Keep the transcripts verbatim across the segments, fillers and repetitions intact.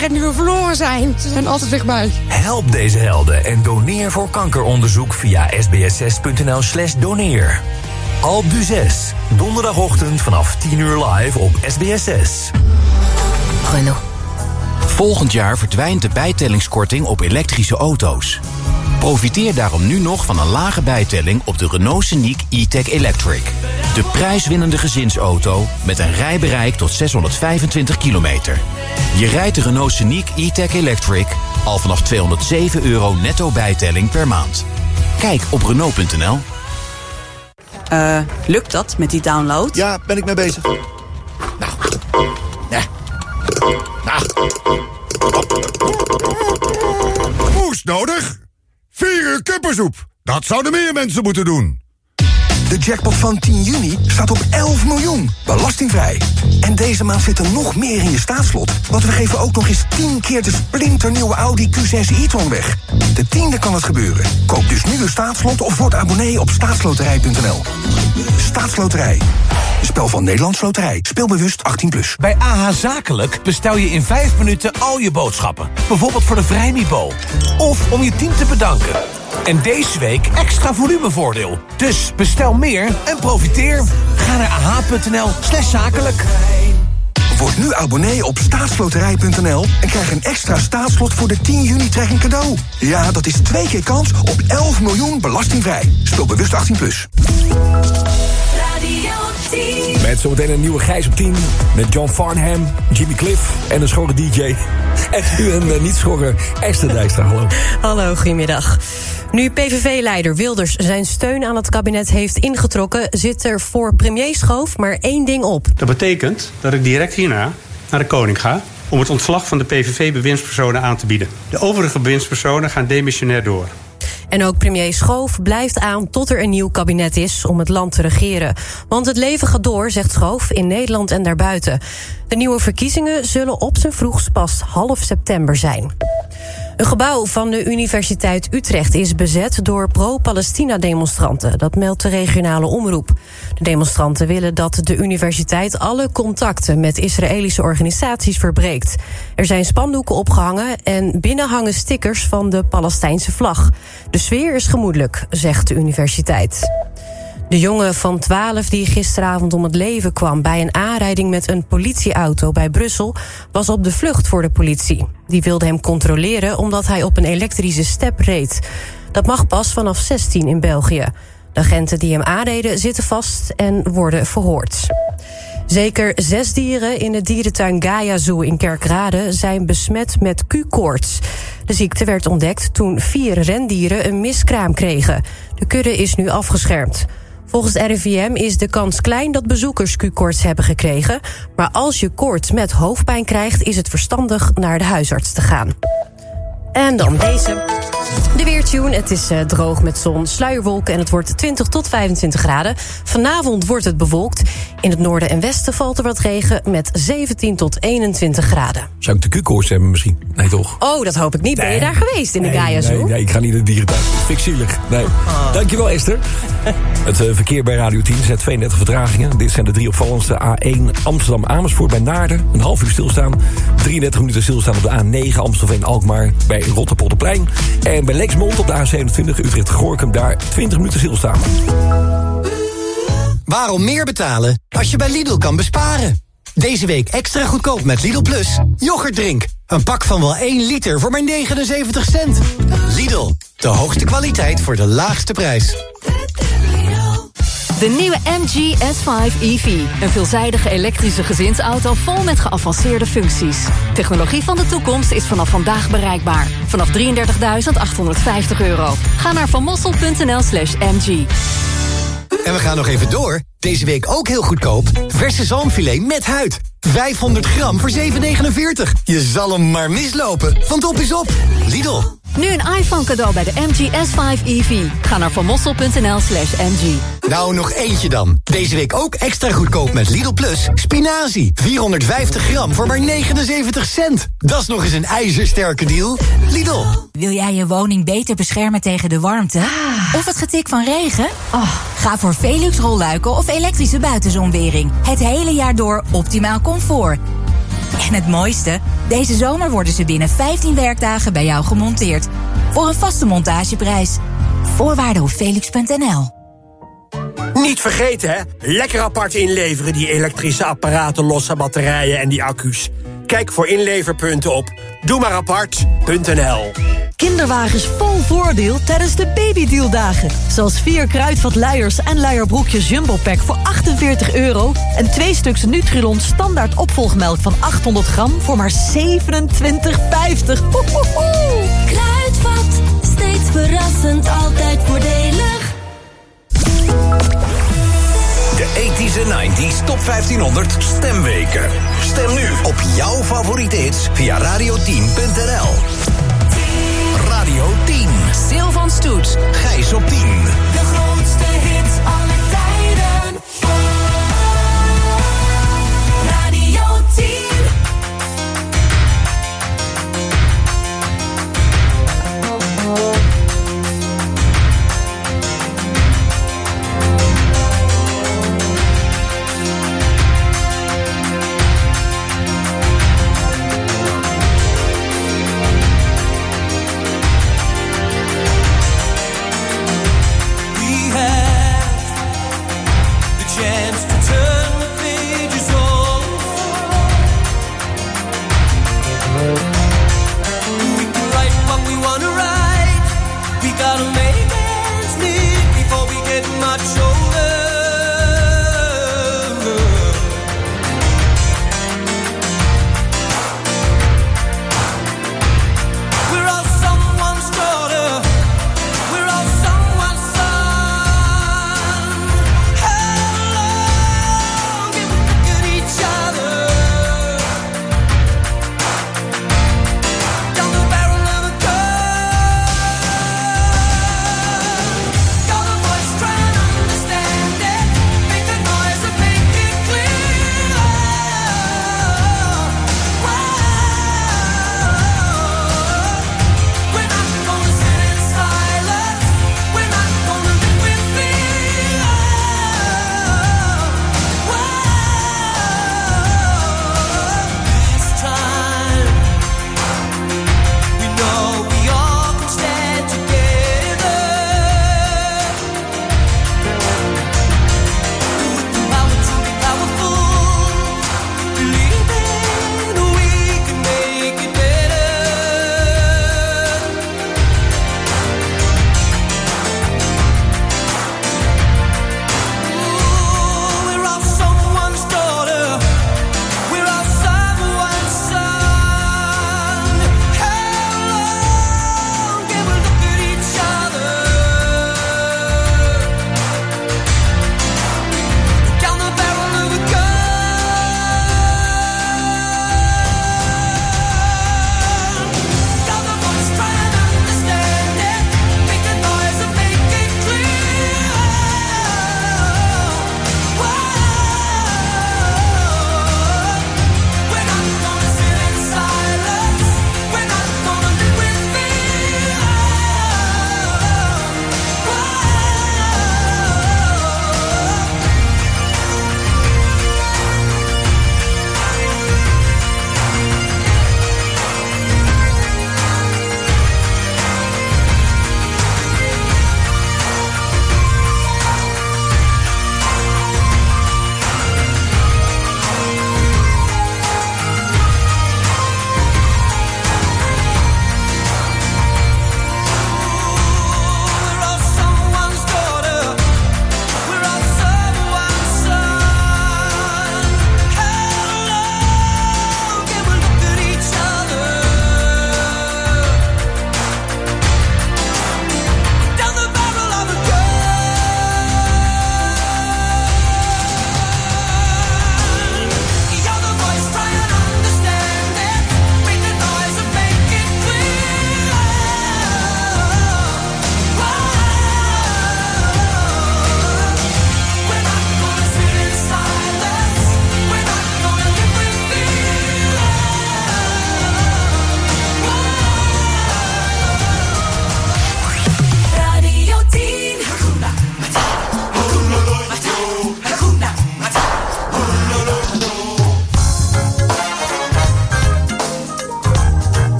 zeggen nu we verloren zijn. Ze zijn altijd dichtbij. Help deze helden en doneer voor kankeronderzoek via sbs6.nl slash doneer. Alpe d'Huez, donderdagochtend vanaf tien uur live op S B S zes. Renault. Volgend jaar verdwijnt de bijtellingskorting op elektrische auto's. Profiteer daarom nu nog van een lage bijtelling op de Renault Scenic E-Tech Electric. De prijswinnende gezinsauto met een rijbereik tot zeshonderdvijfentwintig kilometer. Je rijdt de Renault Scenic E-Tech Electric al vanaf tweehonderdzeven euro netto bijtelling per maand. Kijk op Renault punt n l. Uh, lukt dat met die download? Ja, ben ik mee bezig. Nou. Nee. Nou. Moest nodig? Vier uur kippensoep. Dat zouden meer mensen moeten doen. De jackpot van tien juni staat op elf miljoen, belastingvrij. En deze maand zit er nog meer in je staatslot. Want we geven ook nog eens tien keer de splinternieuwe Audi Q zes e-tron weg. De tiende kan het gebeuren. Koop dus nu een staatslot of word abonnee op staatsloterij punt n l. Staatsloterij. Een spel van Nederlands Loterij. Speelbewust achttien plus. Bij A H Zakelijk bestel je in vijf minuten al je boodschappen. Bijvoorbeeld voor de Vrijmibo. Of om je team te bedanken. En deze week extra volumevoordeel. Dus bestel meer en profiteer. Ga naar a h punt n l slash zakelijk. Word nu abonnee op staatsloterij punt n l en krijg een extra staatslot voor de tien juni trekking cadeau. Ja, dat is twee keer kans op elf miljoen belastingvrij. Speel bewust achttien plus. Met zometeen een nieuwe Gijs op tien. Met John Farnham, Jimmy Cliff en een schorre D J. En nu een uh, niet schorre Esther Dijkstra. Hallo. Hallo, goedemiddag. Nu P V V-leider Wilders zijn steun aan het kabinet heeft ingetrokken, zit er voor premier Schoof maar één ding op. Dat betekent dat ik direct hierna naar de koning ga om het ontslag van de P V V-bewindspersonen aan te bieden. De overige bewindspersonen gaan demissionair door. En ook premier Schoof blijft aan tot er een nieuw kabinet is om het land te regeren. Want het leven gaat door, zegt Schoof, in Nederland en daarbuiten. De nieuwe verkiezingen zullen op zijn vroegst pas half september zijn. Een gebouw van de Universiteit Utrecht is bezet door pro-Palestina-demonstranten. Dat meldt de regionale omroep. De demonstranten willen dat de universiteit alle contacten met Israëlische organisaties verbreekt. Er zijn spandoeken opgehangen en binnen hangen stickers van de Palestijnse vlag. De sfeer is gemoedelijk, zegt de universiteit. De jongen van twaalf die gisteravond om het leven kwam bij een aanrijding met een politieauto bij Brussel was op de vlucht voor de politie. Die wilde hem controleren omdat hij op een elektrische step reed. Dat mag pas vanaf zestien in België. De agenten die hem aanreden zitten vast en worden verhoord. Zeker zes dieren in de dierentuin Gaia Zoo in Kerkrade zijn besmet met Q-koorts. De ziekte werd ontdekt toen vier rendieren een miskraam kregen. De kudde is nu afgeschermd. Volgens het R I V M is de kans klein dat bezoekers Q-koorts hebben gekregen. Maar als je koorts met hoofdpijn krijgt, is het verstandig naar de huisarts te gaan. En dan deze. De weertune. Het is uh, droog met zon, sluierwolken en het wordt twintig tot vijfentwintig graden. Vanavond wordt het bewolkt. In het noorden en westen valt er wat regen met zeventien tot eenentwintig graden. Zou ik de Q-koorts hebben misschien? Nee, toch? Oh, dat hoop ik niet. Ben je nee. daar geweest in de nee, Gaia Zoo? Nee, nee, ik ga niet naar de dierentuin. Vind ik zielig. Nee. Oh. Dankjewel, Esther. Het uh, verkeer bij Radio tien zet tweeëndertig vertragingen. Dit zijn de drie opvallendste. A één Amsterdam-Amersfoort bij Naarden. Een half uur stilstaan. drieëndertig minuten stilstaan op de A negen Amstelveen-Alkmaar bij Rotterpolderplein. En bij Lexmond op de A zevenentwintig Utrecht-Gorkum daar twintig minuten stilstaan. Waarom meer betalen als je bij Lidl kan besparen? Deze week extra goedkoop met Lidl Plus. Yoghurtdrink. Een pak van wel één liter voor maar negenenzeventig cent. Lidl, de hoogste kwaliteit voor de laagste prijs. De nieuwe M G S vijf E V. Een veelzijdige elektrische gezinsauto vol met geavanceerde functies. Technologie van de toekomst is vanaf vandaag bereikbaar. Vanaf drieëndertigduizend achthonderdvijftig euro. Ga naar vanmossel.nl slash mg. En we gaan nog even door. Deze week ook heel goedkoop. Verse zalmfilet met huid. vijfhonderd gram voor zeven negenenveertig. Je zal hem maar mislopen, want op is op. Lidl. Nu een iPhone cadeau bij de M G S vijf E V. Ga naar vanmossel.nl slash mg. Nou, nog eentje dan. Deze week ook extra goedkoop met Lidl Plus. Spinazie. vierhonderdvijftig gram voor maar negenenzeventig cent. Dat is nog eens een ijzersterke deal. Lidl. Wil jij je woning beter beschermen tegen de warmte? Ah. Of het getik van regen? Oh. Ga voor Velux rolluiken of elektrische buitenzonwering. Het hele jaar door optimaal comfort. En het mooiste? Deze zomer worden ze binnen vijftien werkdagen bij jou gemonteerd. Voor een vaste montageprijs. Voorwaarden op felix punt n l. Niet vergeten, hè? Lekker apart inleveren, die elektrische apparaten, losse batterijen en die accu's. Kijk voor inleverpunten op doe maar apart punt n l. Kinderwagens vol voordeel tijdens de babydealdagen. Zoals vier kruidvat luiers en luierbroekjes Jumbo Pack voor achtenveertig euro... en twee stuks Nutrilon standaard opvolgmelk van achthonderd gram... voor maar zevenentwintig vijftig. Kruidvat, steeds verrassend, altijd voordelig. De tachtiger en negentiger Top vijftienhonderd Stemweken. Stem nu op jouw favoriete hits via radio tien punt n l. Radio tien. Sil van Stoet. Gijs op tien. De grootste hits aller tijden. Radio tien.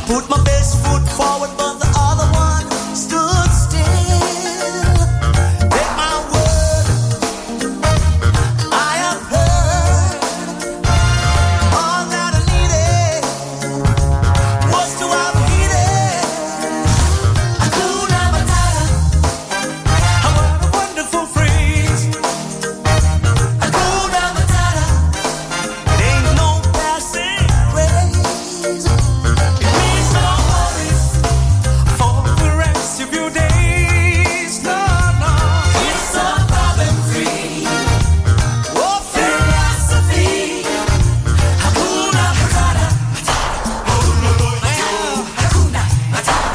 put my best foot forward, but the other one stood still. Take my word, I have heard. All that I needed was to have heeded. Hakuna Matata, what a wonderful phrase. Hakuna Matata, it ain't no passing craze. It means no worries for the rest of your days. No, no, it's a problem-free oh, philosophy. Hakuna Matata, Hakuna Matata,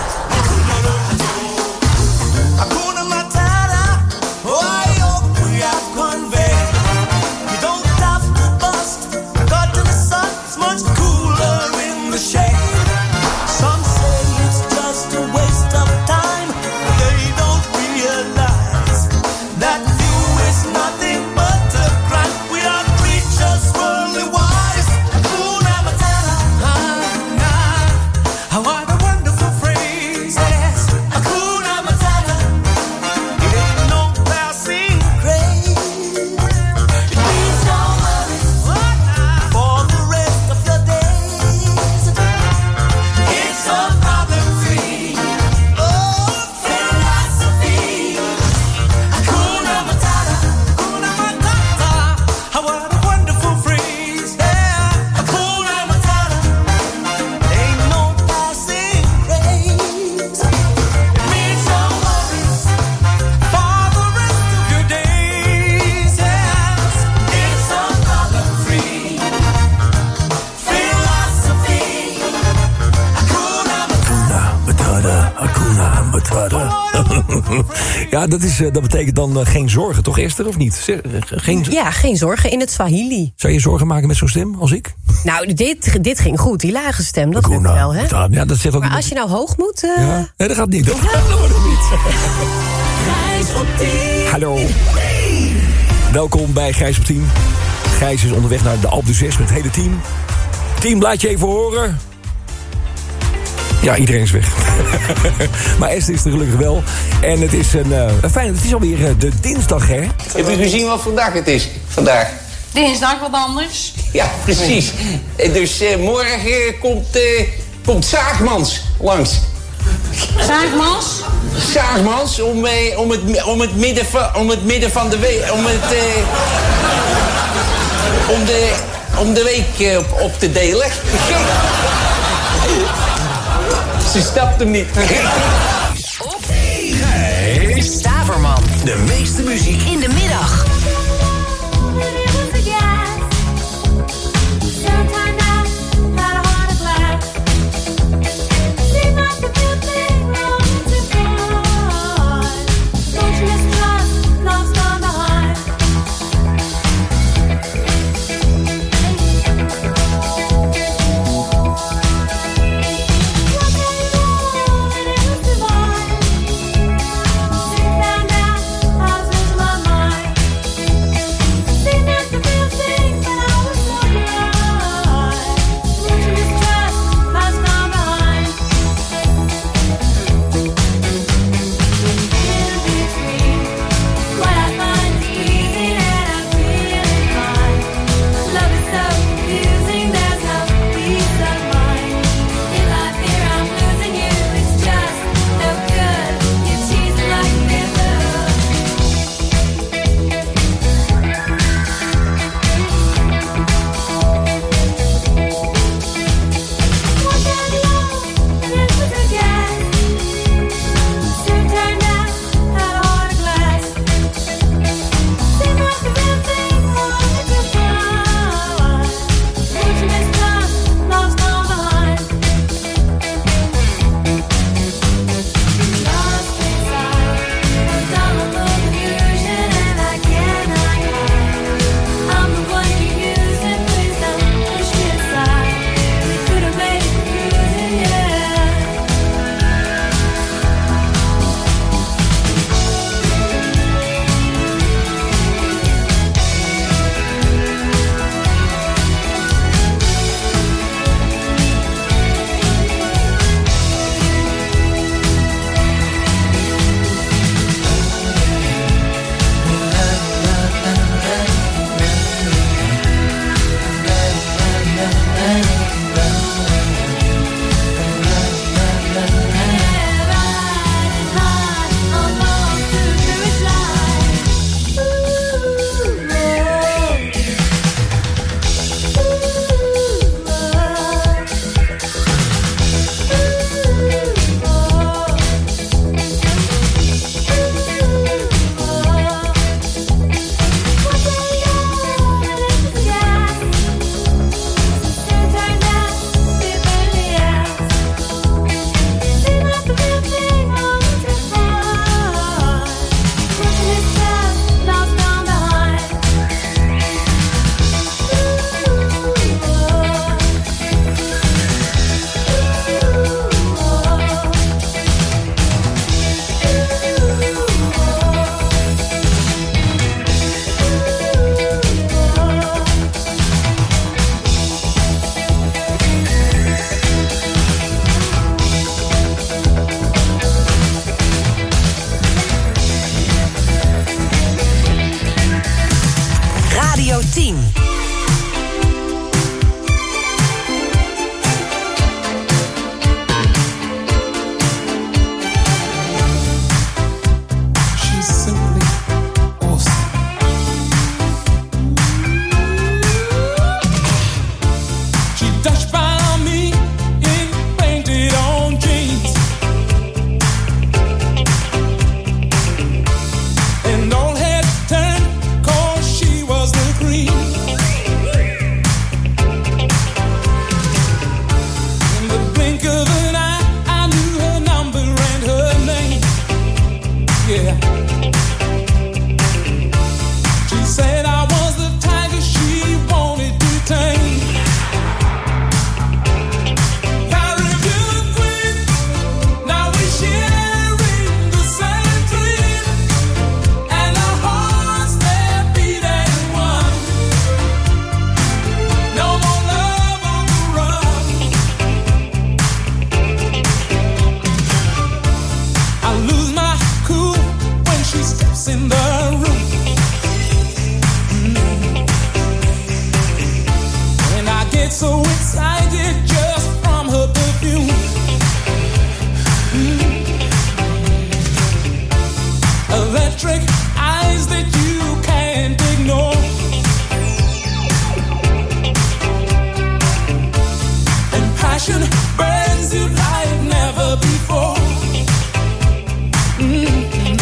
Hakuna Matata. Oh, I hope we have conveyed. You don't have to bust. Got to the sun, it's much cooler in the shade. Some say it's just a waste of time. They don't realize that view is nothing but a crime. We are creatures worldly wise. Hakuna Matata, ah, ah, what a wonderful phrase. Yes, Hakuna Matata, it ain't no passing craze. It means no worries for the rest of your days. It's a problem-free oh, philosophy. Hakuna Matata, Hakuna Matata, what a wonderful phrase. Yeah, Hakuna Matata, ain't no passing craze. It means no worries for the rest of your days. Yes, it's a problem-free philosophy. Hakuna Matata, Hakuna Matata. Ja, dat, is, eh, dat betekent dan eh, geen zorgen, toch Esther, of niet? Zeg, eh, Geen, Ja, geen zorgen in het Swahili. Zou je zorgen maken met zo'n stem als ik? Nou, dit, dit ging goed. Die lage stem, dat lukt wel, hè? Matata. Ja, dat zegt ook Maar niet- als je nou hoog moet... eh, Ja. Nee, dat gaat niet. Dat gaat dat niet. Hallo. Welkom bij Gijs op tien. Gijs is onderweg naar de Alpe d'Huez met het hele team. Team, laat je even horen. Ja, iedereen is weg. Maar Esther is er gelukkig wel. En het is een, uh, een fijn, het is alweer uh, de dinsdag, hè? Heb u gezien wat voor dag het is vandaag? Dinsdag wat anders. Ja, precies. Eh, Dus eh, morgen eh, komt, eh, komt Zaagmans langs. Zaagmans? Zaagmans om, eh, om, het, mi- om, het midden van, om het midden van de week... Om het... eh, om, de, om de week eh, op, op te delen. Ze stapt hem niet. Gijs Staverman. De meeste muziek In de middag. Sit down now, how's my mind? passion burns you like never before. Mm-hmm.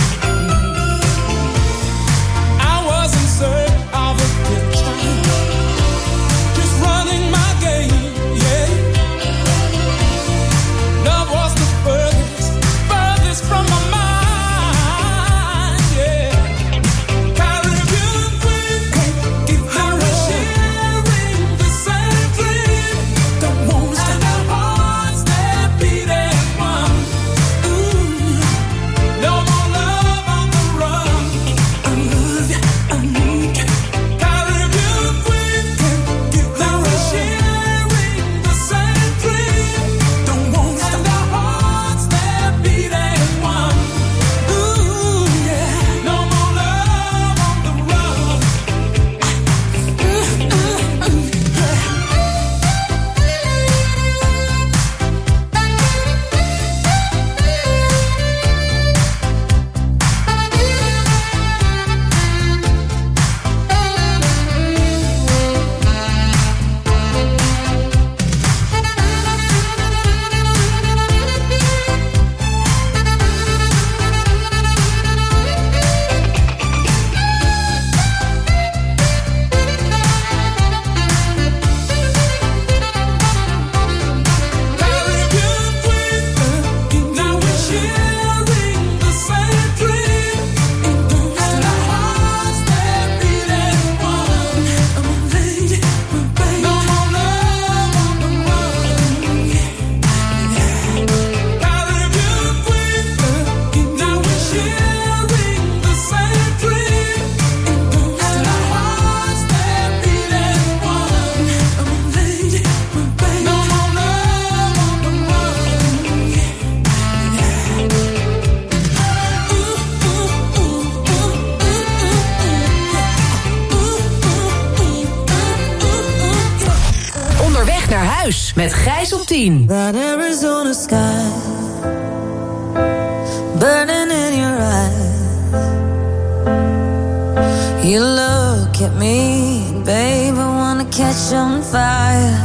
I was in search of a picture, just running my game, yeah. Love was the furthest, furthest from my mind, yeah. Caribbean queen, give her a sharing the same dream. Don't want to and our hearts that beat as one. Ooh, no more love on the run. I love you, I need you. Caribbean queen, give her a sharing the same dream. Don't want to and our hearts that beat as one. Ooh, yeah, no more love on the run. Ooh, ooh, ooh, yeah. Now we're sharing the same dream. And our hearts that beat as one. I'm a lady, my baby. No more love on the run. Caribbean queen. Now we're sharing the same dream. And our hearts that beat as one. I'm a lady, my baby. No more love on the run. Onderweg naar huis met Gijs op tien. That Arizona sky burning in your eyes. You look at me, babe, I wanna catch on fire.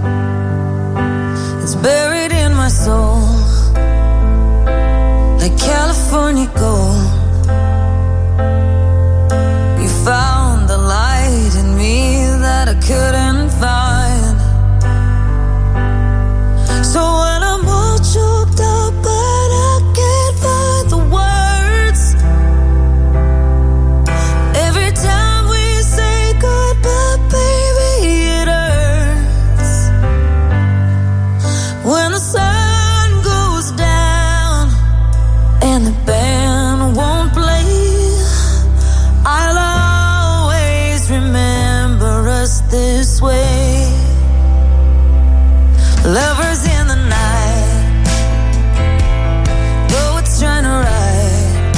It's buried in my soul, like California gold. You found the light in me that I couldn't find. So when I'm all choked up, but I can't find the words. Every time we say goodbye, baby, it hurts. When the sun goes down and the band won't play, I'll always remember us this way. Lovers in the night, though it's trying to ride.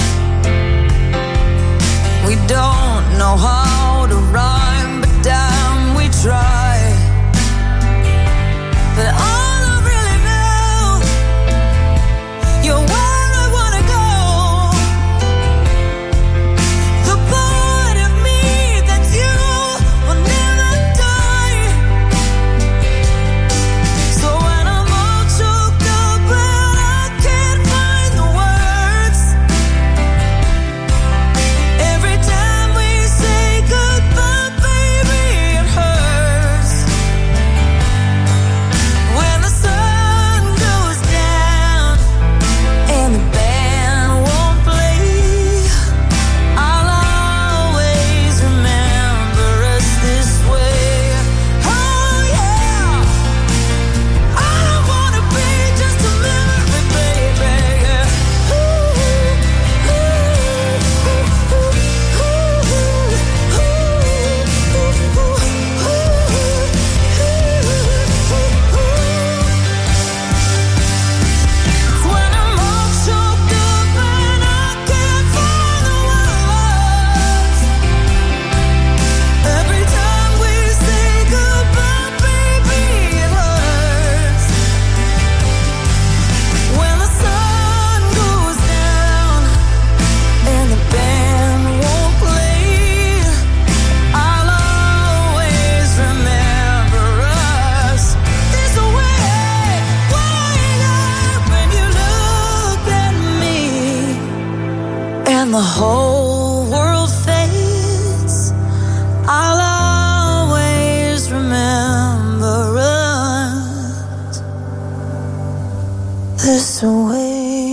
We don't know how to rhyme, but damn, we try. But all I really know, you're where I wanna go. The part of me that you will never die. So when I'm the whole world fades, I'll always remember us this way.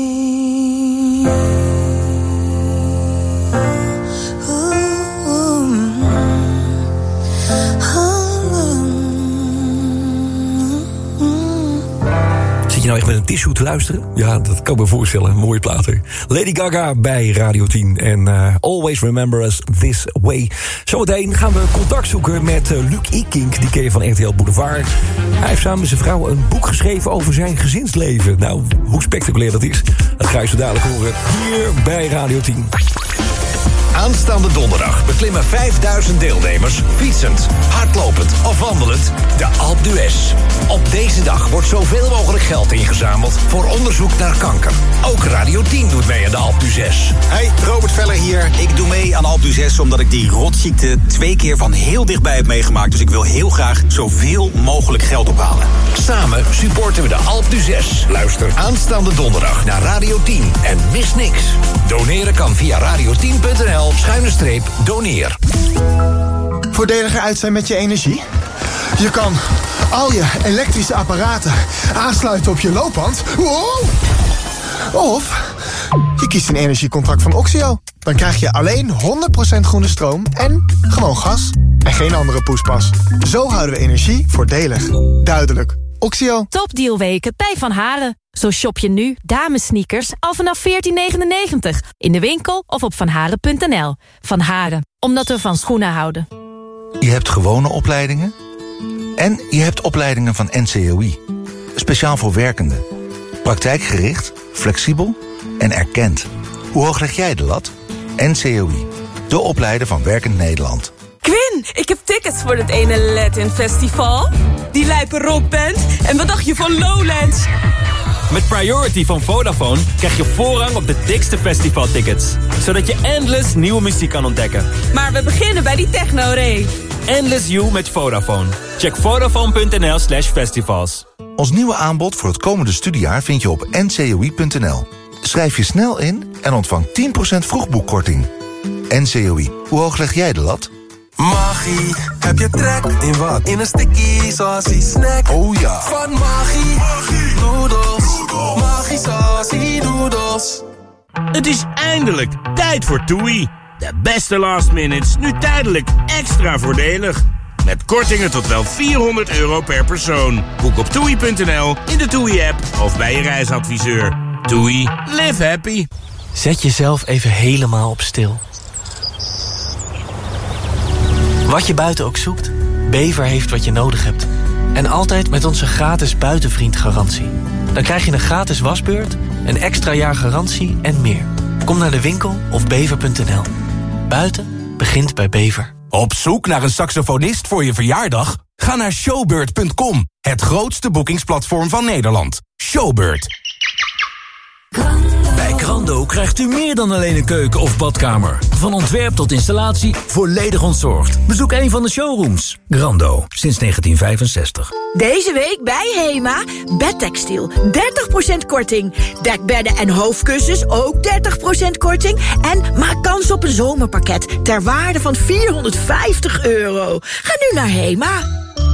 Zit je nou echt met een tissue te luisteren? Ja, dat kan ik me voorstellen. Mooie platen. Lady Gaga bij Radio tien. En uh, Always Remember Us This Way. Zometeen gaan we contact zoeken met uh, Luc Ikink. Die ken je van R T L Boulevard. Hij heeft samen met zijn vrouw een boek geschreven over zijn gezinsleven. Nou, hoe spectaculair dat is, dat ga je zo dadelijk horen. Hier bij Radio tien. Aanstaande donderdag beklimmen vijfduizend deelnemers fietsend, hardlopend of wandelend de Alpe d'Huez. Op deze dag wordt zoveel mogelijk geld ingezameld voor onderzoek naar kanker. Ook Radio tien doet mee aan de Alpe d'Huez. Hey, Robert Veller hier. Ik doe mee aan Alpe d'Huez omdat ik die rotziekte twee keer van heel dichtbij heb meegemaakt. Dus ik wil heel graag zoveel mogelijk geld ophalen. Samen supporten we de Alpe d'Huez. Luister aanstaande donderdag naar Radio tien en mis niks. Doneren kan via radio tien punt n l schuine streep doneer. Voordeliger uit zijn met je energie? Je kan al je elektrische apparaten aansluiten op je loopband. Wow! Of je kiest een energiecontract van Oxio. Dan krijg je alleen honderd procent groene stroom en gewoon gas. En geen andere poespas. Zo houden we energie voordelig. Duidelijk. Oxio. Topdealweken bij Van Haren. Zo shop je nu damesneakers al vanaf veertien negenennegentig. In de winkel of op vanharen punt n l. Van Haren, omdat we van schoenen houden. Je hebt gewone opleidingen en je hebt opleidingen van N C O I. Speciaal voor werkenden. Praktijkgericht, flexibel en erkend. Hoe hoog leg jij de lat? N C O I, de opleider van Werkend Nederland. Quinn, ik heb tickets voor het ene Latin Festival. Die lijpe rockband. En wat dacht je van Lowlands? Met Priority van Vodafone krijg je voorrang op de dikste festivaltickets. Zodat je endless nieuwe muziek kan ontdekken. Maar we beginnen bij die techno-rave. Endless You met Vodafone. Check vodafone punt n l slash festivals. Ons nieuwe aanbod voor het komende studiejaar vind je op n c o i punt n l. Schrijf je snel in en ontvang tien procent vroegboekkorting. N C O I, hoe hoog leg jij de lat? Magie, heb je trek in wat? In een sticky saucy snack. Oh ja. Van Magie, Magie. Noodles. Magie saucy noodles. Het is eindelijk tijd voor TUI. De beste last minutes, nu tijdelijk extra voordelig. Met kortingen tot wel vierhonderd euro per persoon. Boek op toei punt n l, in de TUI-app of bij je reisadviseur. TUI, live happy. Zet jezelf even helemaal op stil. Wat je buiten ook zoekt, Bever heeft wat je nodig hebt. En altijd met onze gratis buitenvriendgarantie. Dan krijg je een gratis wasbeurt, een extra jaar garantie en meer. Kom naar de winkel of bever punt n l. Buiten begint bij Bever. Op zoek naar een saxofonist voor je verjaardag? Ga naar showbird punt com, het grootste boekingsplatform van Nederland. Showbird. Bij Grando krijgt u meer dan alleen een keuken of badkamer. Van ontwerp tot installatie, volledig ontzorgd. Bezoek een van de showrooms. Grando, sinds negentien vijfenzestig. Deze week bij Hema, bedtextiel, dertig procent korting. Dekbedden en hoofdkussens, ook dertig procent korting. En maak kans op een zomerpakket ter waarde van vierhonderdvijftig euro. Ga nu naar Hema.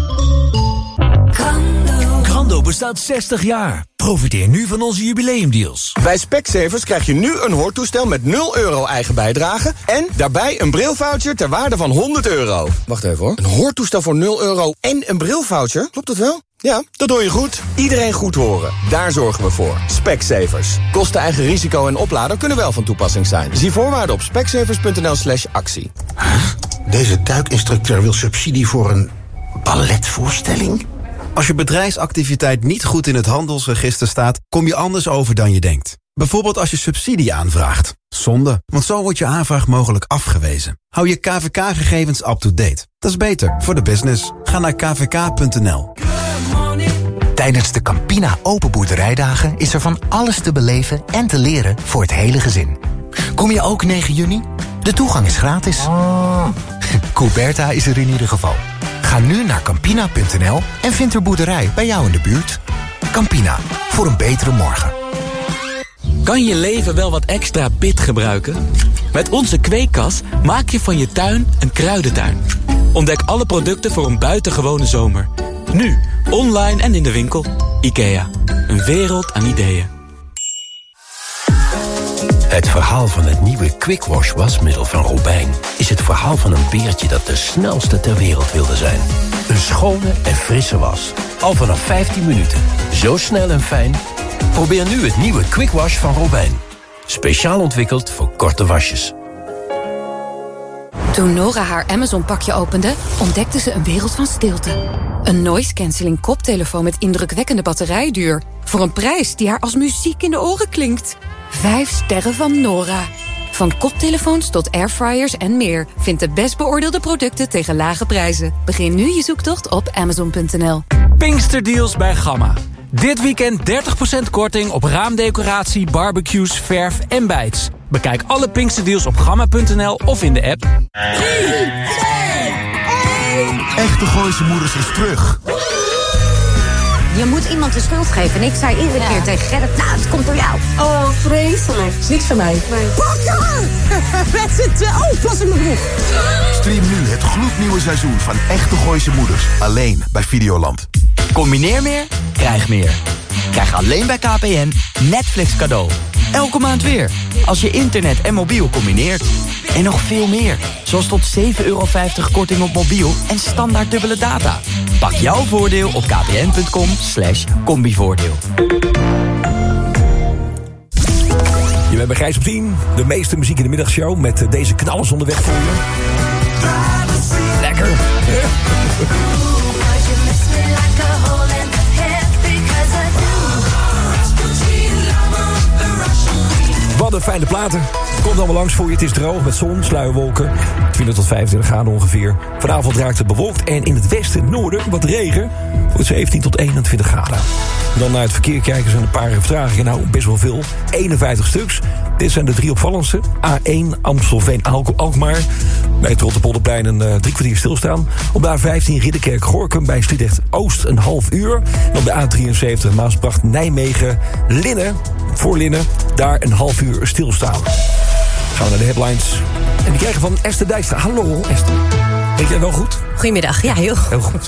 Grando bestaat zestig jaar. Profiteer nu van onze jubileumdeals. Bij Specsavers krijg je nu een hoortoestel met nul euro eigen bijdrage en daarbij een brilvoucher ter waarde van honderd euro. Wacht even hoor. Een hoortoestel voor nul euro en een brilvoucher? Klopt dat wel? Ja, dat hoor je goed. Iedereen goed horen. Daar zorgen we voor. Specsavers. Kosten, eigen risico en oplader kunnen wel van toepassing zijn. Zie voorwaarden op specsavers punt n l slash actie. Deze duikinstructeur wil subsidie voor een balletvoorstelling? Als je bedrijfsactiviteit niet goed in het handelsregister staat, kom je anders over dan je denkt. Bijvoorbeeld als je subsidie aanvraagt. Zonde, want zo wordt je aanvraag mogelijk afgewezen. Hou je K V K-gegevens up-to-date. Dat is beter voor de business. Ga naar k v k punt n l. Tijdens de Campina Open Boerderijdagen is er van alles te beleven en te leren voor het hele gezin. Kom je ook negen juni? De toegang is gratis. Oh. Couberta is er in ieder geval. Ga nu naar campina punt n l en vind er boerderij bij jou in de buurt. Campina, voor een betere morgen. Kan je leven wel wat extra pit gebruiken? Met onze kweekkas maak je van je tuin een kruidentuin. Ontdek alle producten voor een buitengewone zomer. Nu, online en in de winkel. IKEA, een wereld aan ideeën. Het verhaal van het nieuwe Quick Wash wasmiddel van Robijn is het verhaal van een beertje dat de snelste ter wereld wilde zijn. Een schone en frisse was. Al vanaf vijftien minuten. Zo snel en fijn. Probeer nu het nieuwe Quick Wash van Robijn. Speciaal ontwikkeld voor korte wasjes. Toen Nora haar Amazon-pakje opende, ontdekte ze een wereld van stilte. Een noise-canceling koptelefoon met indrukwekkende batterijduur. Voor een prijs die haar als muziek in de oren klinkt. Vijf sterren van Nora. Van koptelefoons tot airfryers en meer. Vind de best beoordeelde producten tegen lage prijzen. Begin nu je zoektocht op amazon punt n l. Pinksterdeals bij Gamma. Dit weekend dertig procent korting op raamdecoratie, barbecues, verf en bijts. Bekijk alle Pinksterdeals op gamma punt n l of in de app. drie, twee, één. Echte Gooise Moeders is terug. Je moet iemand de schuld geven. En ik zei iedere ja. keer tegen Gerrit, nou, het komt door jou. Oh, vreselijk. Is niks van mij. Nee. Pak je! Met z'n twee. Oh, plas in mijn broek. Stream nu het gloednieuwe seizoen van Echte Gooise Moeders. Alleen bij Videoland. Combineer meer, krijg meer. Krijg alleen bij K P N Netflix cadeau. Elke maand weer. Als je internet en mobiel combineert. En nog veel meer. Zoals tot zeven euro vijftig korting op mobiel en standaard dubbele data. Pak jouw voordeel op kpn punt com slash combivoordeel. Je bent bij Gijs op tien. De meeste muziek in de middagshow met deze knallers onderweg voor je. Lekker. Wat een fijne platen. Komt allemaal langs voor je. Het is droog met zon, sluierwolken. twintig tot vijfentwintig graden ongeveer. Vanavond raakt het bewolkt en in het westen en noorden wat regen. Wordt zeventien tot eenentwintig graden. Dan naar het verkeer kijken zijn een paar vertragingen. Nou, best wel veel. eenenvijftig stuks. Dit zijn de drie opvallendste. A één Amstelveen-Alkmaar. Bij het Rotterpolderplein een uh, drie kwartier stilstaan. Op de A vijftien Ridderkerk-Gorkum bij Sliedrecht-Oost een half uur. En op de A drieënzeventig Maasbracht-Nijmegen. Voor Linnen, daar een half uur stilstaan. Gaan we naar de headlines. En die krijgen van Esther Dijkstra. Hallo Esther. Weet jij wel goed? Goedemiddag, ja, heel goed. Heel goed.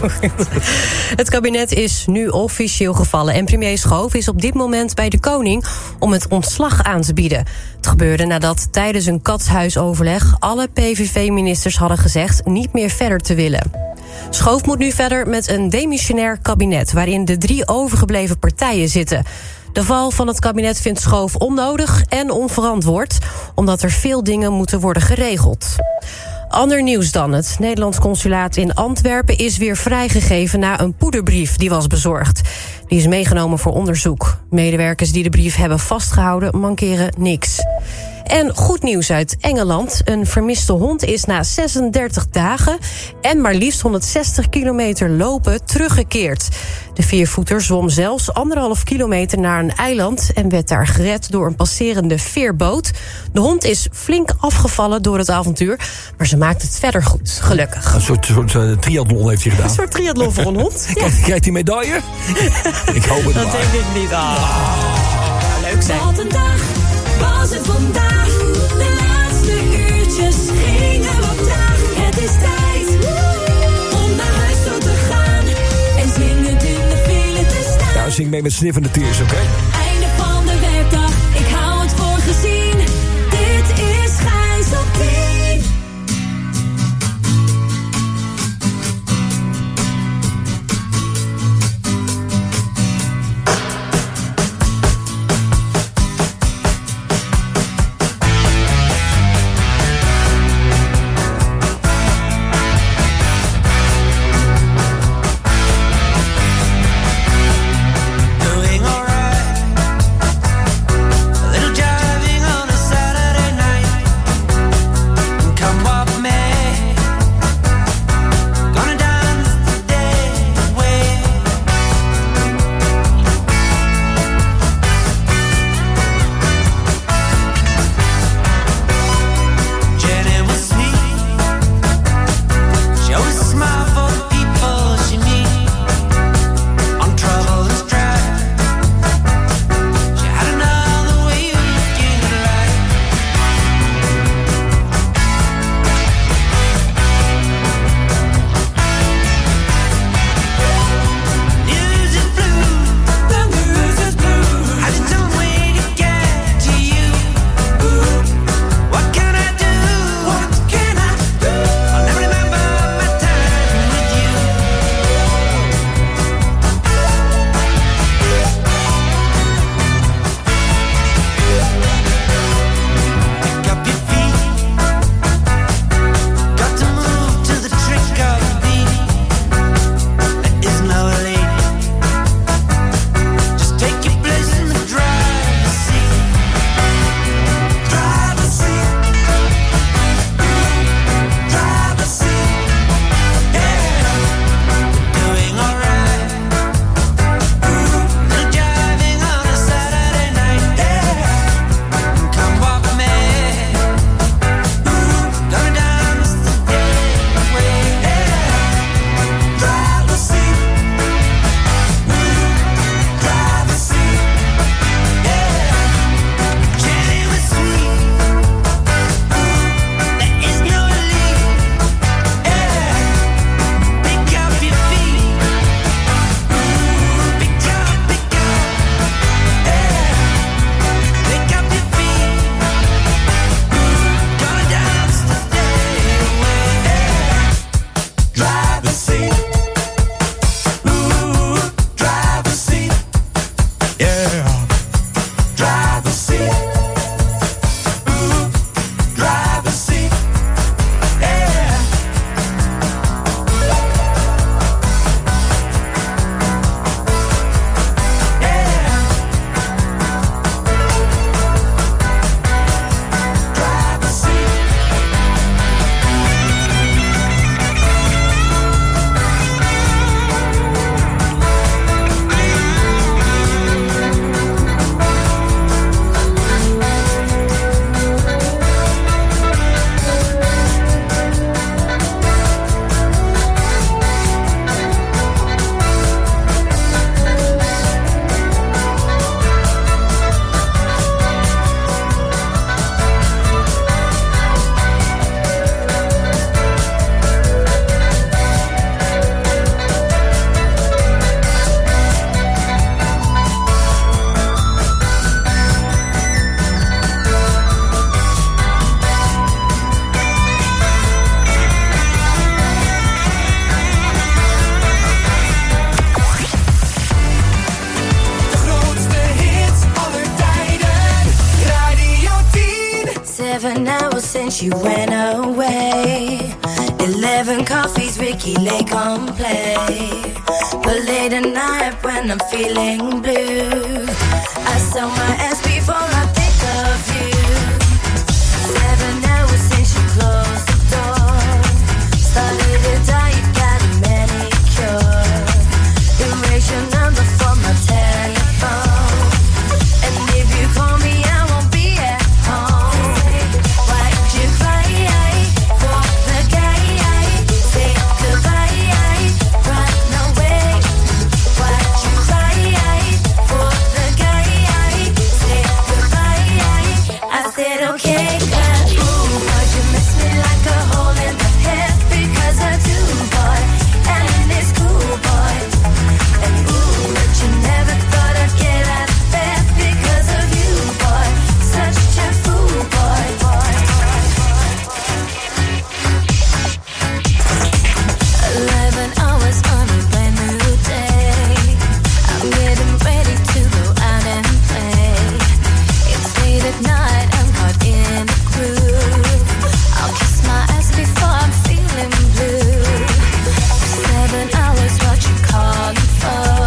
Het kabinet is nu officieel gevallen en premier Schoof is op dit moment bij de koning om het ontslag aan te bieden. Het gebeurde nadat tijdens een katshuisoverleg alle P V V-ministers hadden gezegd niet meer verder te willen. Schoof moet nu verder met een demissionair kabinet waarin de drie overgebleven partijen zitten. De val van het kabinet vindt Schoof onnodig en onverantwoord, omdat er veel dingen moeten worden geregeld. Ander nieuws dan. Het Nederlands consulaat in Antwerpen is weer vrijgegeven na een poederbrief die was bezorgd. Die is meegenomen voor onderzoek. Medewerkers die de brief hebben vastgehouden mankeren niks. En goed nieuws uit Engeland. Een vermiste hond is na zesendertig dagen en maar liefst honderdzestig kilometer lopen teruggekeerd. De viervoeter zwom zelfs anderhalf kilometer naar een eiland en werd daar gered door een passerende veerboot. De hond is flink afgevallen door het avontuur, maar ze maakt het verder goed, gelukkig. Een soort, soort uh, triathlon heeft hij gedaan. Een soort triathlon voor een hond. Ja. Krijgt hij medaille? Ik hoop het Dat maar. denk ik niet. Ah. Leuk zijn. Wat een dag was het vandaag. De laatste uurtjes gingen wat traag. Het is tijd om naar huis toe te gaan. En zingend in de file te staan. Nou, zing mee met sniffende tears, oké? Okay? Einde van de werkdag, ik hou het voor gezien. Dit is Gijs op tien. Doing alright, since you went away. Eleven coffees, Ricky Lake on play. But late at night when I'm feeling blue, I sell my ass before I think of you. Seven hours since you closed the door. Started to die, you got a manicure. Erase your number from my telephone. And if you call me, I won't be at home. Why'd you cry for the guy? Say goodbye, run away. Why'd you cry for the guy? Say goodbye. I said okay, cause ooh, boy, you miss me like a hole in the head. Because I do, boy, and it's cool, boy. And ooh, but you never thought I'd get out of bed because of you, boy. Such a fool, boy, boy. Eleven hours on a brand new day. I'm getting ready to go out and play. It's late at night, I'm caught in a groove. I'll kiss my ass before I'm feeling blue. Seven hours, what you calling for?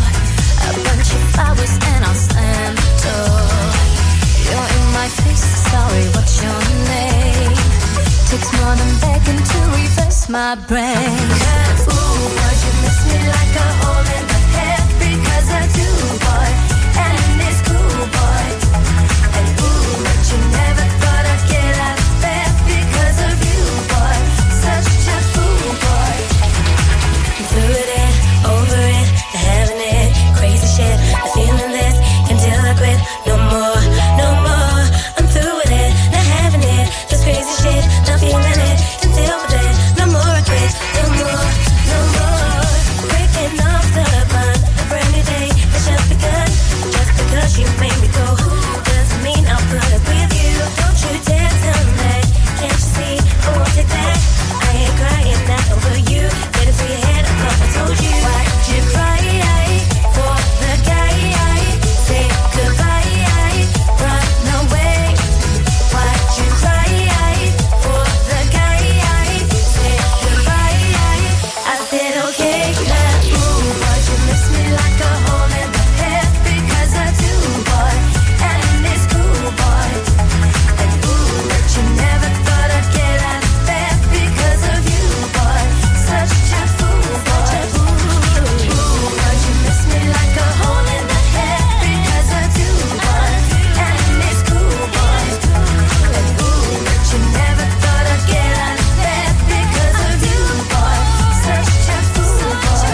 A bunch of flowers and I'll slam the door. You're in my face, sorry, what's your name? Takes more than begging to reverse my brain. Ooh, boy, you miss me like a hole in the head. Because I do, boy, and it's cool, boy. And ooh, but you never thought I'd get out of bed because of you, boy. Such a fool, boy. I'm through with it, over it, having it, crazy shit. I'm feeling this until I quit. No more, no more. I'm through with it, not having it, just crazy shit. Not feeling it until we're dead. No more I quit, no more, no more. Breaking off the bond, a brand new day has just begun. Just because you made me go doesn't mean I'll put up with you. Don't you dare tell me that. Can't you see I won't take that? I ain't crying not over you. Get it through your head, I thought I told you. Why'd you cry for the guy? Say goodbye, run away. Why'd you cry for the guy? Say goodbye. I said okay, cause ooh, boy, you miss me like a hole in the head. Because I do, boy, and it's cool, boy. And ooh, but you never thought I'd get out of bed because of you, boy. Such a fool, boy. Ooh, boy, you miss me like a hole in the head. Because I do, boy, and it's cool, boy. And ooh, but you never thought I'd get out of bed because of you, boy. Such a fool, boy.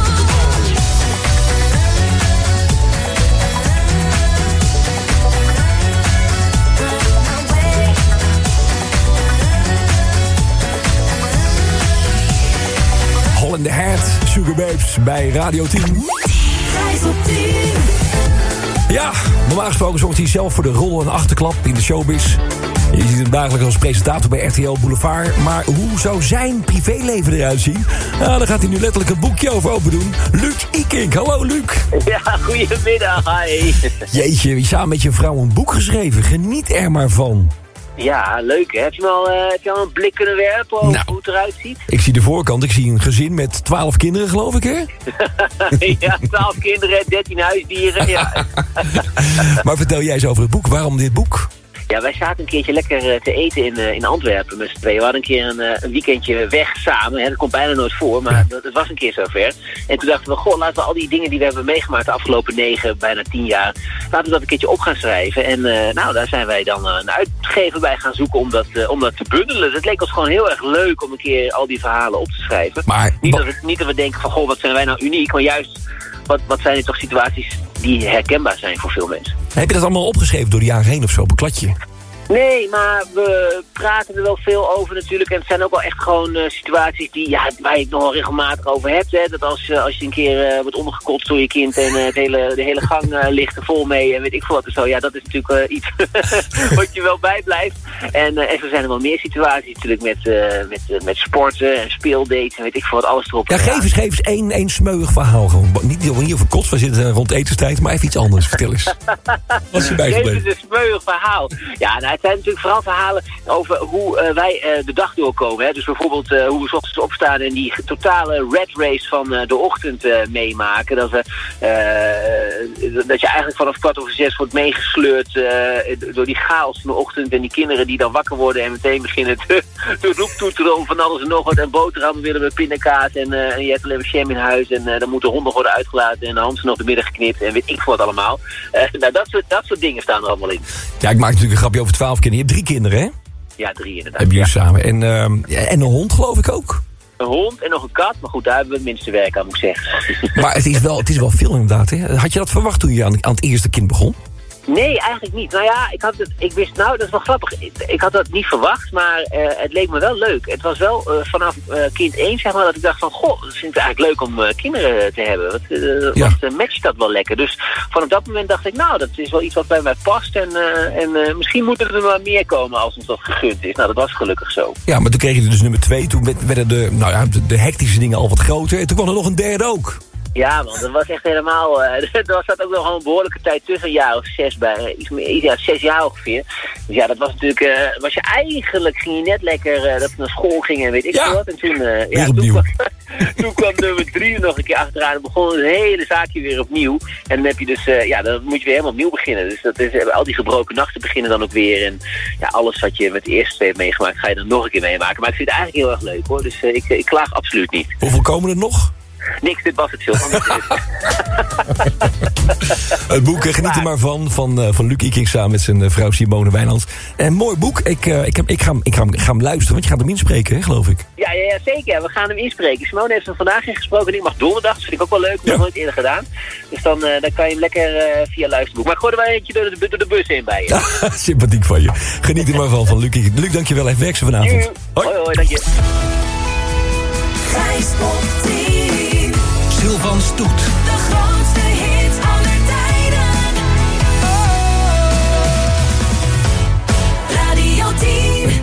Hole in the Head, Sugar Babes bij Radio tien. Reis op tien. Ja, normaal gesproken zorgt hij zelf voor de rol en achterklap in de showbiz. Je ziet hem dagelijks als presentator bij R T L Boulevard. Maar hoe zou zijn privéleven eruit zien? Nou, daar gaat hij nu letterlijk een boekje over open doen. Luc Ikink, hallo Luc. Ja, goedemiddag, hi. Jeetje, je samen met je vrouw een boek geschreven. Geniet er maar van. Ja, leuk hè. Heb je, al, uh, heb je al een blik kunnen werpen over Nou, hoe het eruit ziet? Ik zie de voorkant, ik zie een gezin met twaalf kinderen, geloof ik, hè? Ja, twaalf kinderen, dertien huisdieren, ja. Maar vertel jij eens over het boek. Waarom dit boek? Ja, wij zaten een keertje lekker uh, te eten in, uh, in Antwerpen met z'n tweeën. We hadden een keer een, uh, een weekendje weg samen. Hè. Dat komt bijna nooit voor, maar dat, het was een keer zover. En toen dachten we, goh, laten we al die dingen die we hebben meegemaakt de afgelopen negen, bijna tien jaar, laten we dat een keertje op gaan schrijven. En uh, nou, daar zijn wij dan uh, een uitgever bij gaan zoeken om dat, uh, om dat te bundelen. Het leek ons gewoon heel erg leuk om een keer al die verhalen op te schrijven. Maar, niet, dat we, niet dat we denken van, goh, wat zijn wij nou uniek, maar juist, wat, wat zijn dit toch situaties die herkenbaar zijn voor veel mensen. Heb je dat allemaal opgeschreven door de jaren heen of zo, op een kladje? Nee, maar we praten er wel veel over natuurlijk. En het zijn ook wel echt gewoon uh, situaties die, ja, waar je het nog wel regelmatig over hebt. Hè? Dat als, uh, als je een keer uh, wordt ondergekotst door je kind en uh, het hele, de hele gang uh, ligt er vol mee en weet ik veel wat en zo. Ja, dat is natuurlijk uh, iets wat je wel bijblijft. En, uh, en zo zijn er wel meer situaties natuurlijk met, uh, met, uh, met sporten en speeldates en weet ik veel wat, alles erop. Ja, geef eens, geef eens één, één smeuig verhaal. Gewoon. Niet, niet over kots, we zitten rond etenstijd, maar even iets anders. Vertel eens. Wat is je bijgebleven? Geef eens een smeuig verhaal. Ja, nou, het zijn natuurlijk vooral verhalen over hoe uh, wij uh, de dag doorkomen. Hè? Dus bijvoorbeeld uh, hoe we 's ochtends opstaan en die totale rat race van uh, de ochtend uh, meemaken. Dat, we, uh, dat je eigenlijk vanaf kwart over zes wordt meegesleurd uh, door die chaos van de ochtend. En die kinderen die dan wakker worden en meteen beginnen te, te roeptoeteren om van alles en nog wat. En boterhammen willen we pindakaas en, uh, en je hebt alleen maar jam in huis. En uh, dan moeten honden worden uitgelaten en de hamster nog de middag geknipt en weet ik veel wat allemaal. Uh, nou, dat soort, dat soort dingen staan er allemaal in. Ja, ik maak natuurlijk een grapje over twaalf kinderen. Je hebt drie kinderen, hè? Ja, drie inderdaad. Hebben jullie ja. samen. En, uh, en een hond, geloof ik ook. Een hond en nog een kat, maar goed, daar hebben we het minste werk aan, moet ik zeggen. Maar het is wel, het is wel veel inderdaad, hè? Had je dat verwacht toen je aan, aan het eerste kind begon? Nee, eigenlijk niet. Nou ja, ik had het, ik wist, nou, dat is wel grappig. Ik, ik had dat niet verwacht, maar uh, het leek me wel leuk. Het was wel uh, vanaf uh, kind één, zeg maar, dat ik dacht van, goh, dat vind ik eigenlijk leuk om uh, kinderen te hebben. Wat, uh, ja. wat uh, matcht dat wel lekker. Dus vanaf dat moment dacht ik, nou, dat is wel iets wat bij mij past. En, uh, en uh, misschien moeten er wel meer komen als ons dat gegund is. Nou, dat was gelukkig zo. Ja, maar toen kreeg je dus nummer twee. Toen werden de, nou ja, de, de hectische dingen al wat groter. En toen kwam er nog een derde ook. Ja, man, dat was echt helemaal... Uh, er zat ook nog een behoorlijke tijd tussen, een jaar of zes bij. Uh, iets meer, ja, zes jaar ongeveer. Dus ja, dat was natuurlijk... Uh, was je eigenlijk, ging je net lekker uh, dat we naar school gingen en weet ik ja. veel wat. En toen, uh, ja, toen, kwam, toen kwam nummer drie er nog een keer achteraan. En begon het hele zaakje weer opnieuw. En dan heb je dus... Uh, ja, dan moet je weer helemaal opnieuw beginnen. Dus dat is, al die gebroken nachten beginnen dan ook weer. En ja, alles wat je met de eerste twee hebt meegemaakt, ga je dan nog een keer meemaken. Maar ik vind het eigenlijk heel erg leuk, hoor. Dus uh, ik, ik klaag absoluut niet. Hoeveel komen er nog? Niks, dit was het veel. Het boek, geniet er maar van, van, uh, van Luc Ikink samen met zijn uh, vrouw Simone Wijnands. Een mooi boek. Ik, uh, ik, heb, ik, ga, ik, ga, ik ga hem luisteren, want je gaat hem inspreken, hè, geloof ik. Ja, ja, ja, zeker. We gaan hem inspreken. Simone heeft hem vandaag ingesproken en ik mag donderdag. Dat vind ik ook wel leuk. Dat heb ik nooit eerder gedaan. Dus dan, uh, dan kan je hem lekker uh, via luisterboek. Maar ik gooi er wel eentje door de, door de bus heen bij je. Sympathiek van je. Geniet er maar van, van Luc Ikink. Luc, dankjewel. Even werk ze vanavond. Hoi. Hoi, hoi, dank je. Gijs op tien. Sylvan Stoet. De grootste hits aller tijden. Radio tien.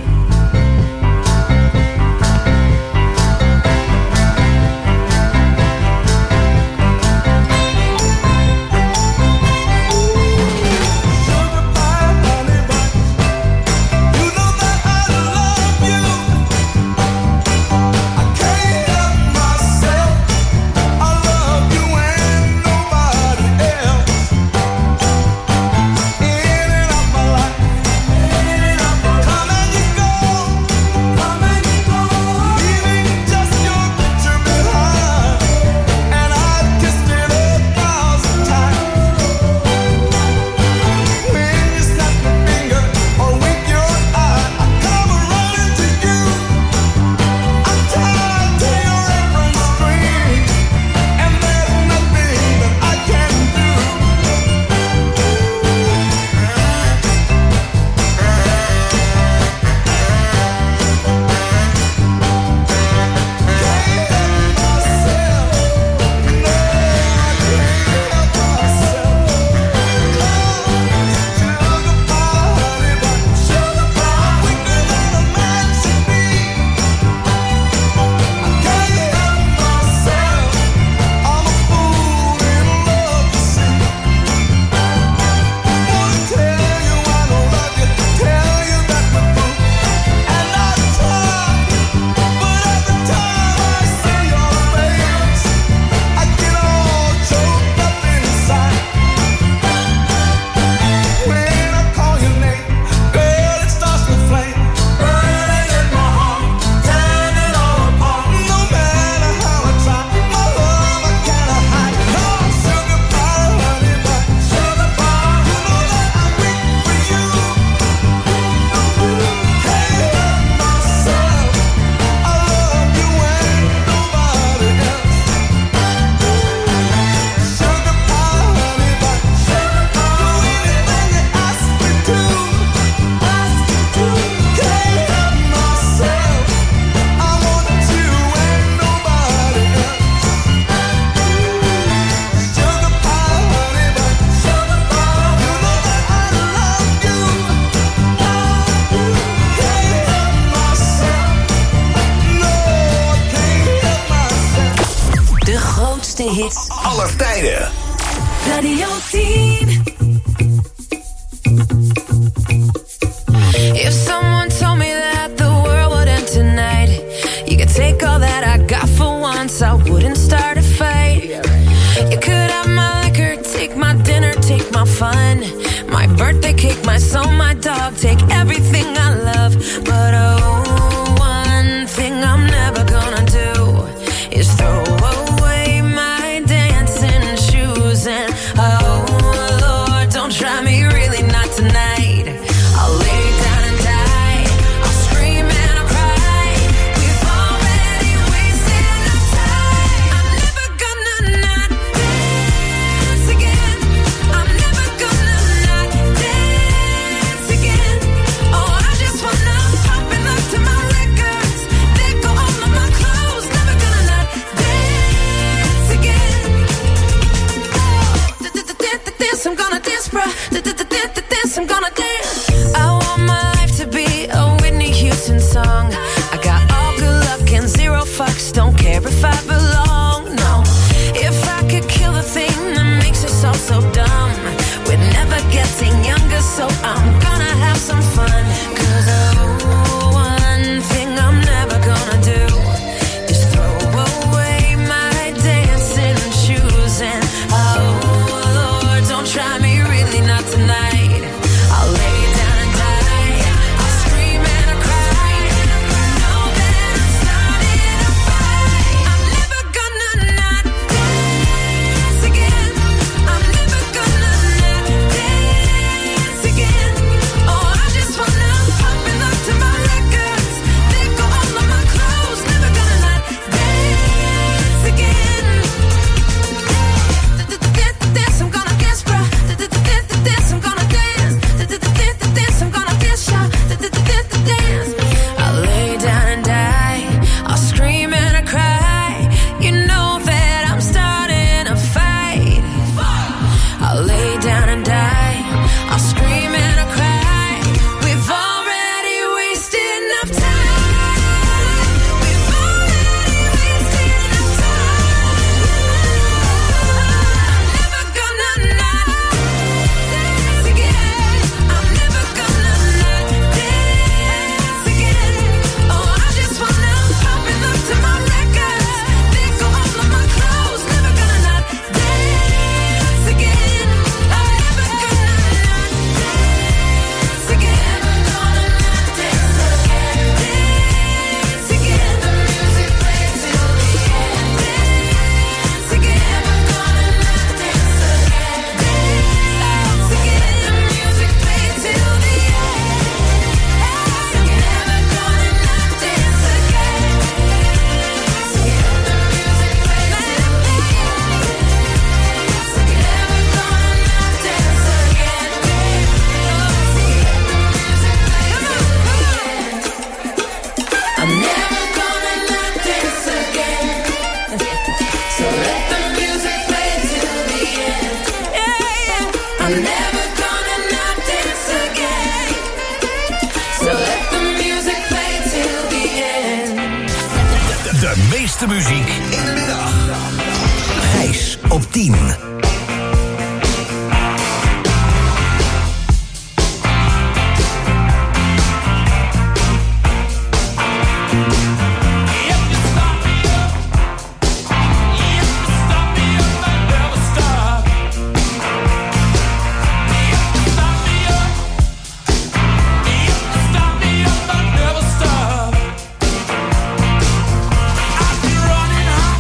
Hits aller tijden. Radio tien. If someone told me that the world would end tonight, you could take all that I got for once, I wouldn't start a fight. You could have my liquor, take my dinner, take my fun, my birthday cake, my soul, my dog, take everything I love. But oh, one thing I'm never gonna do is throw away my dancing shoes. And oh Lord, don't try me, really not tonight. I'll lay down and die, I'll scream and I'll cry. We've already wasted enough time. I'm never gonna not dance again. I'm never gonna not dance again. Oh, I just wanna pop and look to my records. Let go all of my clothes. Never gonna not dance again. Dance, I'm gonna dance, bruh. Dance, I'm gonna dance. I want my life to be a Whitney Houston song. I got all good luck and zero fucks. Don't care if I belong, no. If I could kill the thing that makes us all so dumb, we're never getting younger, so I'm gonna have some fun. Cause oh, one thing I'm never gonna do is throw away my dancing shoes. And oh Lord, don't try me, really not tonight. I'll lay down and die, I'll scream and I'll cry. You know that I'm starting a fight. I'm never gonna not dance again. I'm never gonna not dance again. Oh, I just wanna pop and look to my records. Let go all of my clothes. Never gonna not dance again. Dance, I'm gonna dance, bruh. Dance, I'm gonna dance. Dance, I'm gonna dance, y'all. Dance. I'll lay down and die, I'll scream and I cry. You know that I'm starting a fight. I'll lay down and die, I'll scream and I'll cry. We've already wasted enough time. We've already wasted enough time. I'm never gonna not dance again. I'm never gonna not dance again. Oh, I just wanna pop and look to my records. Let go all of my clothes. Never gonna not dance again. I'm never gonna not dance again. Never gonna not dance again. Dance again. The music plays till the end. Dance again. Never gonna not dance again. Dance again. The music plays till the end. Never gonna not dance again. Dance again. The music plays till the end. I'm never gonna not dance again. So let the music play till the end. Yeah, yeah. I'm never gonna not dance again. So let the music play till the end. De meeste muziek in de middag. Gijs op tien. Running high.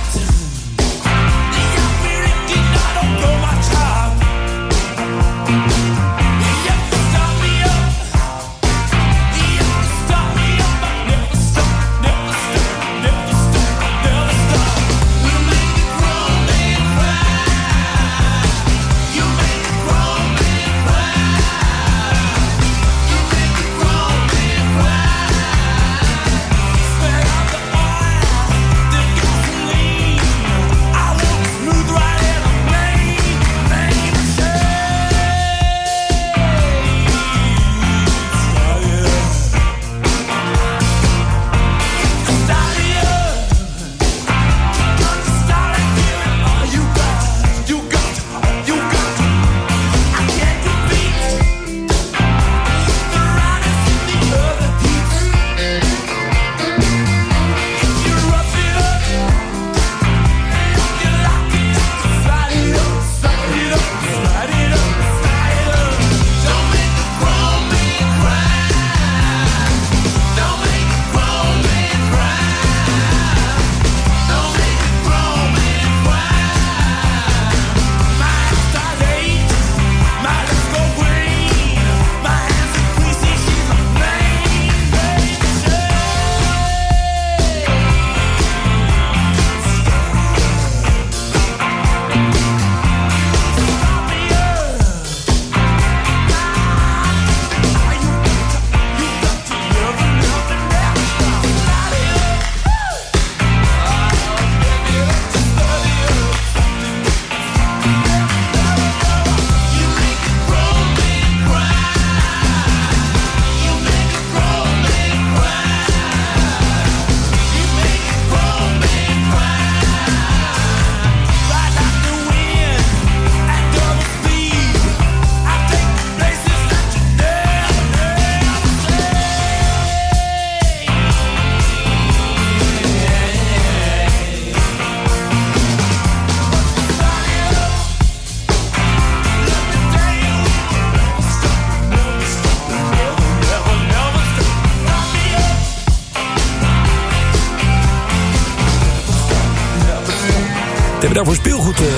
Hebben we daarvoor speelgoed? Uh...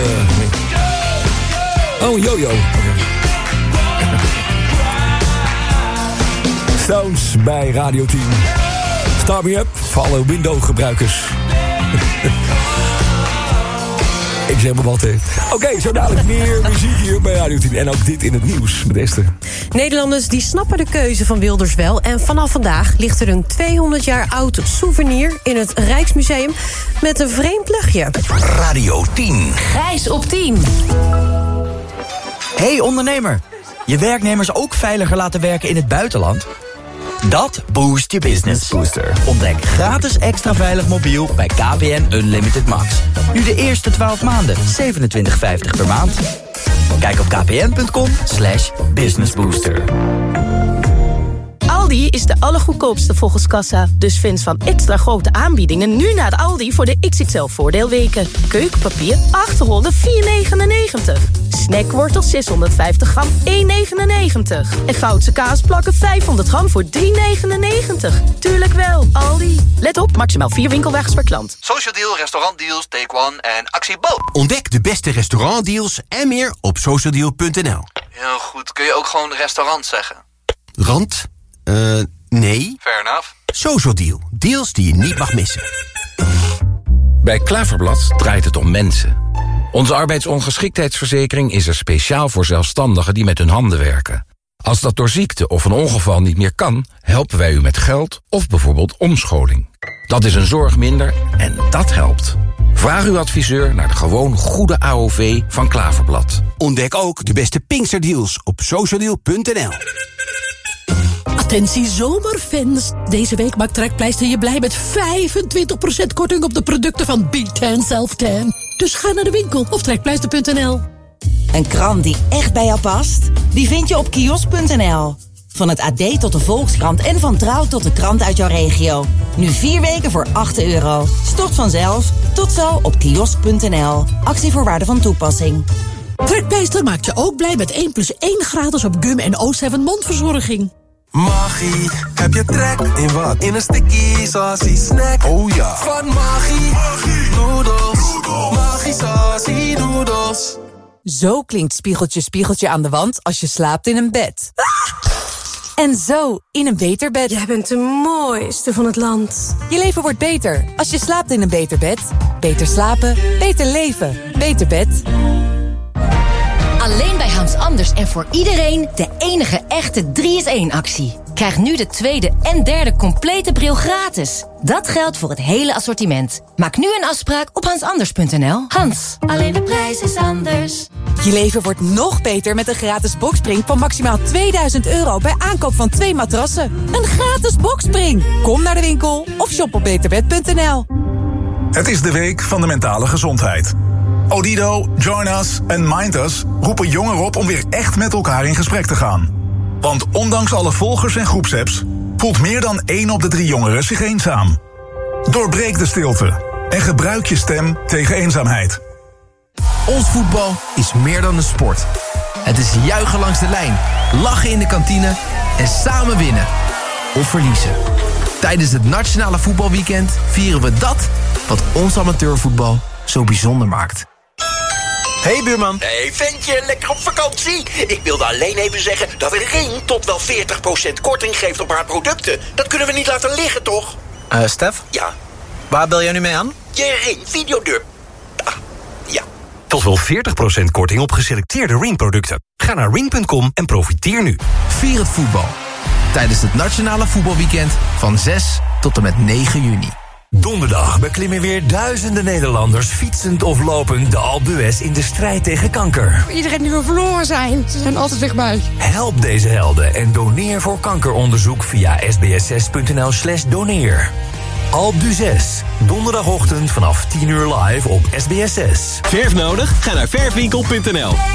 Oh, een yo-yo. Okay. Stones bij Radio tien. Start me up voor alle Windows-gebruikers. Ik zeg maar wat, hè. Oké, okay, zo dadelijk meer muziek hier bij Radio tien. En ook dit in het nieuws met Esther. Nederlanders die snappen de keuze van Wilders wel. En vanaf vandaag ligt er een tweehonderd jaar oud souvenir in het Rijksmuseum met een vreemd luchtje. Radio tien. Grijs op tien. Hey ondernemer, je werknemers ook veiliger laten werken in het buitenland? Dat boost je business. Booster. Ontdek gratis extra veilig mobiel bij K P N Unlimited Max. Nu de eerste twaalf maanden, zevenentwintig vijftig per maand. Kijk op kpn.com slash businessbooster. Aldi is de allergoedkoopste volgens kassa. Dus vind van extra grote aanbiedingen nu naar Aldi voor de X X L voordeelweken. Keukenpapier achthonderdvier negenennegentig. Snackwortel zeshonderdvijftig gram één negenennegentig. En Goudse kaasplakken vijfhonderd gram voor drie negenennegentig. Tuurlijk wel, Aldi. Let op, maximaal vier winkelwagens per klant. Social Deal, restaurantdeals, Take One en Actie Bo. Ontdek de beste restaurantdeals en meer op socialdeal punt n l. Heel goed, kun je ook gewoon restaurant zeggen? Rand? Eh, uh, nee. Fair enough. Social Deal, deals die je niet mag missen. Bij Klaverblad draait het om mensen. Onze arbeidsongeschiktheidsverzekering is er speciaal voor zelfstandigen die met hun handen werken. Als dat door ziekte of een ongeval niet meer kan, helpen wij u met geld of bijvoorbeeld omscholing. Dat is een zorg minder en dat helpt. Vraag uw adviseur naar de gewoon goede A O V van Klaverblad. Ontdek ook de beste Pinksterdeals op socialdeal punt n l. Attentie zomerfans. Deze week maakt Trekpleister je blij met vijfentwintig procent korting op de producten van B tien Self Tan. Dus ga naar de winkel of trekpleister punt n l. Een krant die echt bij jou past? Die vind je op kiosk punt n l. Van het A D tot de Volkskrant en van Trouw tot de krant uit jouw regio. Nu vier weken voor acht euro. Stort vanzelf. Tot zo op kiosk punt n l. Actievoorwaarden van toepassing. Trekpleister maakt je ook blij met één plus één gratis op gum en O zeven mondverzorging. Maggie, heb je trek in wat? In een sticky saucy snack. Oh ja. Van Maggie, Maggie. Noodles. Maggie saucy noodles. Zo klinkt spiegeltje, spiegeltje aan de wand als je slaapt in een bed. Ah! En zo in een beter bed. Jij bent de mooiste van het land. Je leven wordt beter als je slaapt in een beter bed. Beter slapen, beter leven. Beter bed. Alleen bij Hans Anders en voor iedereen de enige echte drie is één actie. Krijg nu de tweede en derde complete bril gratis. Dat geldt voor het hele assortiment. Maak nu een afspraak op hans anders punt n l. Hans, alleen de prijs is anders. Je leven wordt nog beter met een gratis boxspring van maximaal tweeduizend euro bij aankoop van twee matrassen. Een gratis boxspring. Kom naar de winkel of shop op beterbed punt n l. Het is de week van de mentale gezondheid. Odido, Join Us en Mind Us roepen jongeren op om weer echt met elkaar in gesprek te gaan. Want ondanks alle volgers en groepsapps voelt meer dan één op de drie jongeren zich eenzaam. Doorbreek de stilte en gebruik je stem tegen eenzaamheid. Ons voetbal is meer dan een sport. Het is juichen langs de lijn, lachen in de kantine en samen winnen. Of verliezen. Tijdens het Nationale Voetbalweekend vieren we dat wat ons amateurvoetbal zo bijzonder maakt. Hey buurman. Hey ventje, lekker op vakantie? Ik wilde alleen even zeggen dat Ring tot wel veertig procent korting geeft op haar producten. Dat kunnen we niet laten liggen, toch? Eh, uh, Stef? Ja? Waar bel jij nu mee aan? Je Ring videodeur. Ah, ja. Tot wel veertig procent korting op geselecteerde Ring-producten. Ga naar ring punt com en profiteer nu. Vier het voetbal. Tijdens het Nationale Voetbalweekend van zes tot en met negen juni. Donderdag beklimmen weer duizenden Nederlanders fietsend of lopend de Alpe d'Huez in de strijd tegen kanker. Iedereen die we verloren zijn, ze zijn altijd dichtbij. Help deze helden en doneer voor kankeronderzoek via sbs6.nl slash doneer. Alpe d'Huez, donderdagochtend vanaf tien uur live op S B S zes. Verf nodig? Ga naar verfwinkel punt n l.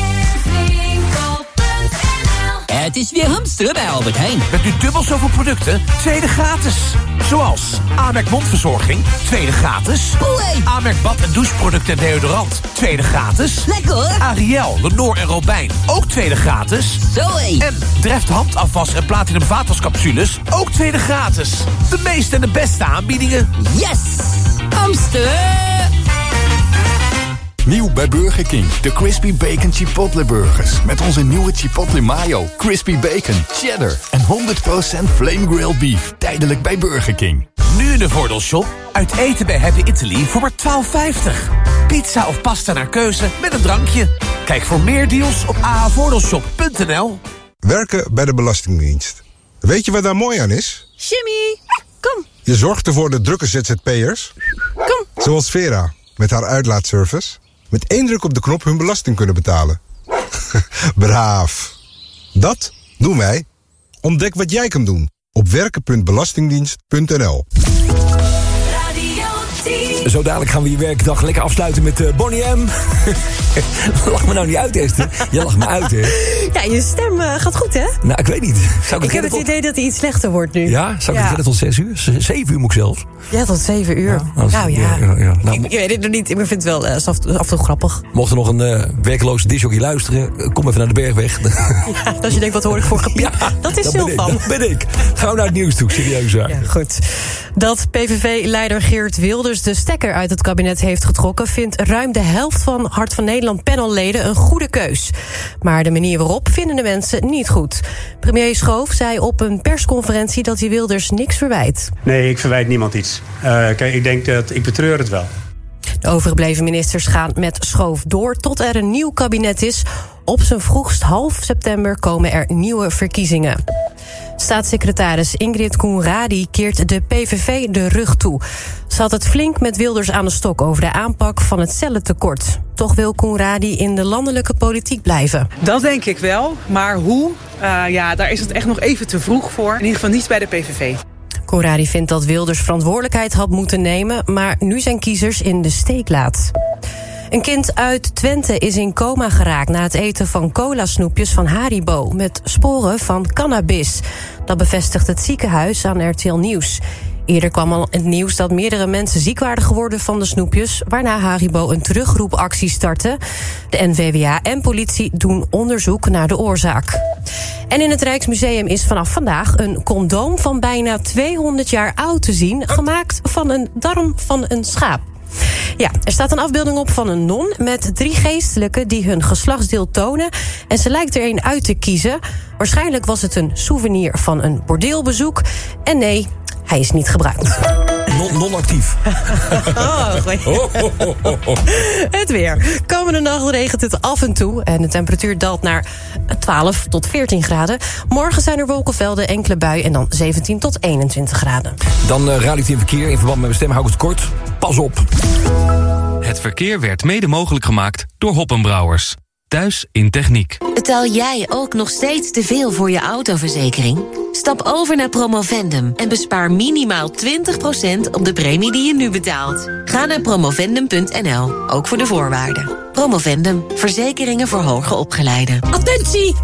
Het is weer hamsteren bij Albert Heijn. Met nu dubbel zoveel producten, tweede gratis. Zoals Amerk mondverzorging, tweede gratis. Oei. Amerk bad- en doucheproducten en deodorant, tweede gratis. Lekker hoor. Ariel, Lenore en Robijn, ook tweede gratis. Zoé. En Dreft handafwas en Platinum vaatwascapsules, ook tweede gratis. De meeste en de beste aanbiedingen. Yes! Hamsteren! Nieuw bij Burger King. De Crispy Bacon Chipotle Burgers. Met onze nieuwe Chipotle Mayo, Crispy Bacon, Cheddar en honderd procent Flame Grilled Beef. Tijdelijk bij Burger King. Nu in de Voordeelshop. Uit eten bij Happy Italy voor maar twaalf vijftig. Pizza of pasta naar keuze met een drankje. Kijk voor meer deals op a h voordeelshop punt n l. Werken bij de Belastingdienst. Weet je wat daar mooi aan is? Jimmy, kom. Je zorgt ervoor voor de drukke Z Z P'ers. Kom. Zoals Vera, met haar uitlaatservice. Met één druk op de knop hun belasting kunnen betalen. Braaf. Dat doen wij. Ontdek wat jij kan doen op werken punt belastingdienst punt n l. Zo dadelijk gaan we je werkdag lekker afsluiten met uh, Bonnie M. Lach me nou niet uit, Esther. Je lacht me uit, hè? Ja, je stem uh, gaat goed, hè? Nou, ik weet niet. Zou ik ik heb het tot... idee dat hij iets slechter wordt nu. Ja? Zou ik ja. het redden tot zes uur? Z- zeven uur moet ik zelfs. Ja, tot zeven uur. Ja, als, nou ja. ja, ja, ja. Nou, ik, ik weet het nog niet. Ik vind het wel uh, af, af en toe grappig. Mocht er nog een uh, werkeloze disjockey luisteren, kom even naar de Bergweg. Ja, als je denkt, wat hoor ik voor gepiep? Ja, dat is Silvan. Dat ben ik. Gaan we naar het nieuws toe, serieus zaak. Ja, goed. Dat P V V-leider Geert Wilders de stekker uit het kabinet heeft getrokken, vindt ruim de helft van Hart van Nederland panelleden een goede keus. Maar de manier waarop vinden de mensen niet goed. Premier Schoof zei op een persconferentie dat hij Wilders niks verwijt. Nee, ik verwijt niemand iets. Uh, kijk, ik denk dat ik betreur het wel. De overgebleven ministers gaan met Schoof door tot er een nieuw kabinet is. Op zijn vroegst half september komen er nieuwe verkiezingen. Staatssecretaris Ingrid Koenradi keert de P V V de rug toe. Ze had het flink met Wilders aan de stok over de aanpak van het cellentekort. Toch wil Koenradi in de landelijke politiek blijven. Dat denk ik wel, maar hoe? Uh, ja, daar is het echt nog even te vroeg voor. In ieder geval niet bij de P V V. Koenradi vindt dat Wilders verantwoordelijkheid had moeten nemen, maar nu zijn kiezers in de steek laat. Een kind uit Twente is in coma geraakt na het eten van cola-snoepjes van Haribo met sporen van cannabis. Dat bevestigt het ziekenhuis aan R T L Nieuws. Eerder kwam al het nieuws dat meerdere mensen ziek waren geworden van de snoepjes, waarna Haribo een terugroepactie startte. De N V W A en politie doen onderzoek naar de oorzaak. En in het Rijksmuseum is vanaf vandaag een condoom van bijna tweehonderd jaar oud te zien, gemaakt van een darm van een schaap. Ja, er staat een afbeelding op van een non met drie geestelijken die hun geslachtsdeel tonen. En ze lijkt er een uit te kiezen. Waarschijnlijk was het een souvenir van een bordeelbezoek. En nee, hij is niet gebruikt. Non- non-actief. Oh, oh, oh, oh, oh. Het weer. Komende nacht regent het af en toe. En de temperatuur daalt naar twaalf tot veertien graden. Morgen zijn er wolkenvelden, enkele bui en dan zeventien tot eenentwintig graden. Dan uh, Radio tien Verkeer. In verband met mijn stem hou ik het kort. Pas op. Het verkeer werd mede mogelijk gemaakt door Hoppenbrouwers. Thuis in techniek. Betaal jij ook nog steeds te veel voor je autoverzekering? Stap over naar Promovendum en bespaar minimaal twintig procent op de premie die je nu betaalt. Ga naar promovendum punt n l, ook voor de voorwaarden. Promovendum, verzekeringen voor hoger opgeleiden. Attentie!